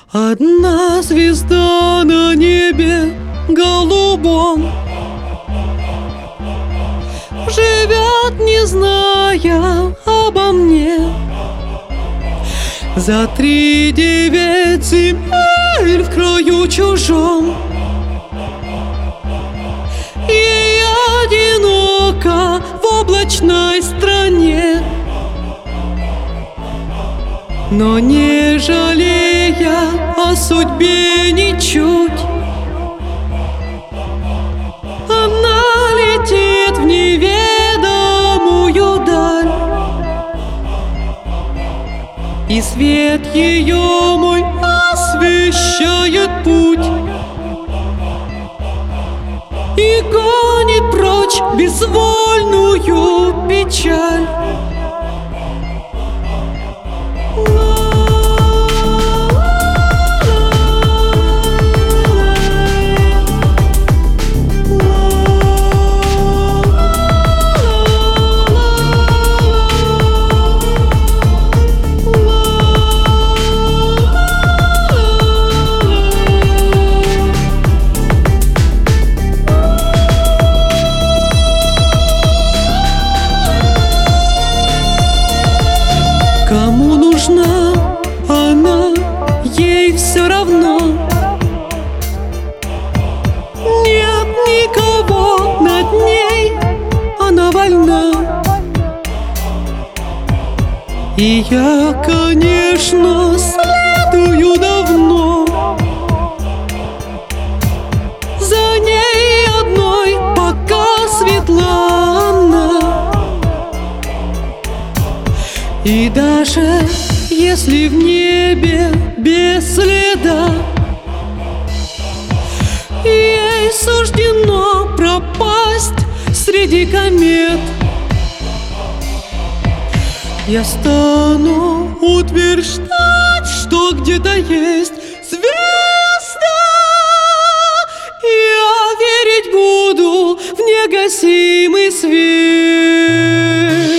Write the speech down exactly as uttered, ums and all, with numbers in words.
Одна звезда на небе голубом живет, не зная обо мне. За три девять земель в краю чужом и одиноко в облачной стране. Но не жалея о судьбе ничуть, она летит в неведомую даль, и свет ее мой освещает путь и гонит прочь безвольную печаль. Кому нужна она, ей все равно. Нет никого над ней, она вольна. И я, конечно, следую давно за ней одной, пока светла она. И даже если в небе без следа ей суждено пропасть среди комет, я стану утверждать, что где-то есть звезда. Я верить буду в негасимый свет.